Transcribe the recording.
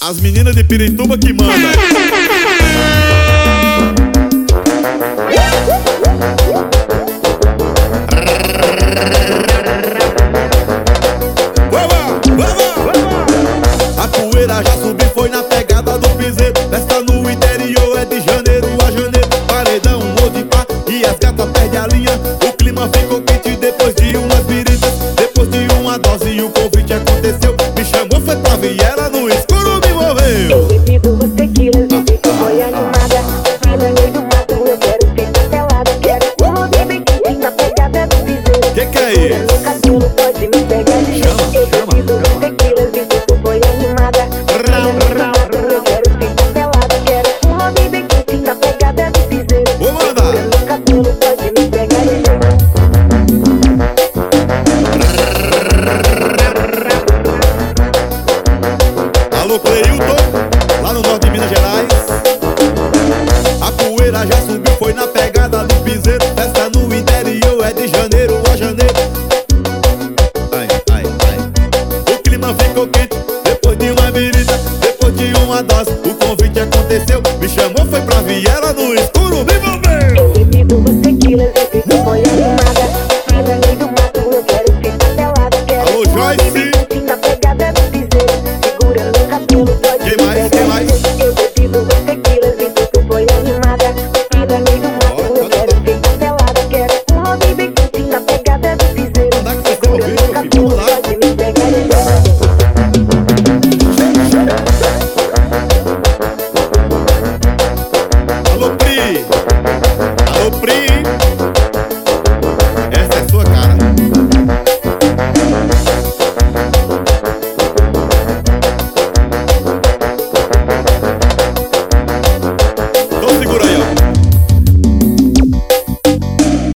As meninas de Pirituba que mandam. A poeira já subiu, foi na pegada do piseiro. Festa no interior é de janeiro a janeiro. Paredão ou de pá e as gatas perdem a linha. O clima ficou quente depois de umas biritas. Depois de uma dose o convite aconteceu. Me chamou, foi pra Viera, no escuro me envolveu. Eu bebido os tequilas, vi que foi animada. Vi no meio do mato, eu quero ser cancelada. Quero uma bebê quente na pegada do piseiro. Que é isso? No cabelo pode me pegar de jeito. Eu bebido os tequilas, vi que foi animada. Vi no meio do mato, eu quero ser cancelada. Quero uma bebê quente na pegada do piseiro. Vou mandar. No cabelo pode me pegar de jeito. Alô, Cleilton, lá no norte de Minas Gerais.